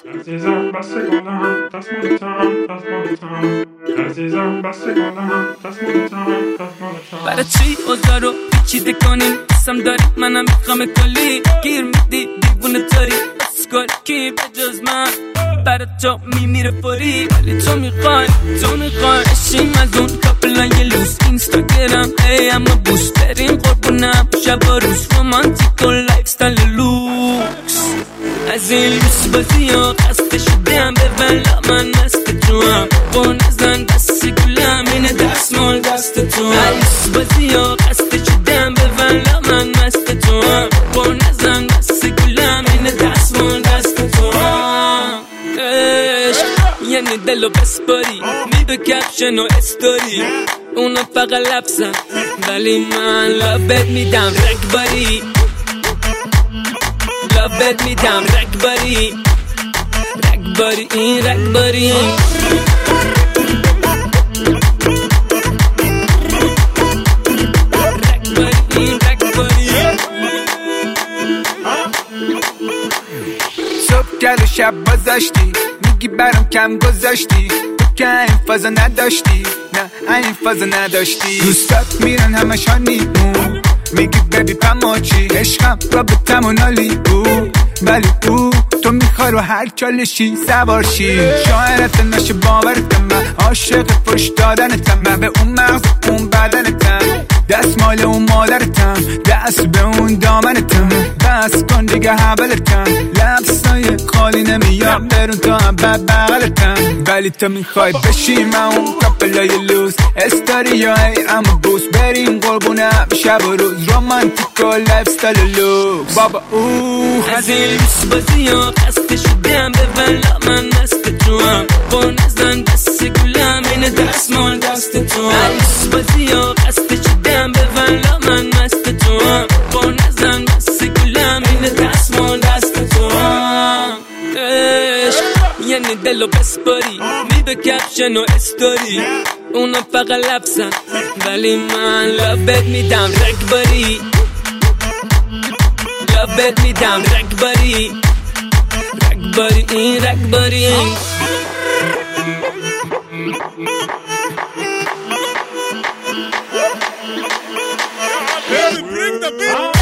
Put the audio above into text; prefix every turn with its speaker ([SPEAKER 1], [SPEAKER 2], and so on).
[SPEAKER 1] عزیزم بس گلم دست مالتم عزیزم بس گلم دست مالتم
[SPEAKER 2] برای چی اوضاع رو پیچیده کنیم قسم داری منم میخوام کلی گیر میدی دیوونه تاری اسکل کی بجز من برای تو میمیره فوری ولی تو میخوای اشیم از اون کپلای لوس اینستاگرام ای اما بوس بریم قربونم شب و روز رومانتیک و لایف ستایل لوکس از این لوس بازی ها خسته شدم به ولا من مست تو هم با نزن دست گلم اینه دستمال دست تو هم لوس بازی ها خسته شدم به ولا من مست تو هم با نزن دست گلم اینه دستمال دست تو هم یعنی دلو بسپاری میده کپشن و استوری اونا فقط لبسن ولی من لبت میدم رگباری لبت میدم رگباری این رگباری
[SPEAKER 3] صبح گل و شب بازاشتی میگی برام کم گذاشتی تو که این فازا نداشتی نه این فازا نداشتی دوستات میرن همشان نیمون میگی ببی پماچی عشقم رابطم و نالی ولی تو میخوای رو هر چالشی سوارشی شاعرت نشه باورتم من عاشق پشت دادنتم من به اون مغز اون بدنتم دست مال اون مادرتم دست به اون دامنتم بس کن دیگه حولتم لبسای خالی نمیاد برون تا هم بغلتم ولی تو میخوای بشی من اون کپلای لوس استوریا ای اما بوس بریم قربونم شب و روز رومانتیک و لایف ستایل لوکس بابا
[SPEAKER 2] از این لوس بازی ها خسته شدم به ولا من مست تو هم با نزن دست گلم اینه دستمال دست تو هم لوس بازی ها خسته شدم به ولا من مست تو هم با نزن دست گلم اینه دستمال دست تو هم یعنی دلو بسپاری میده کپشن و استوری اونا فقط لبسن ولی من لبت میدم رگباری لبت میدم رگباری این رگباری
[SPEAKER 4] Bring the beat.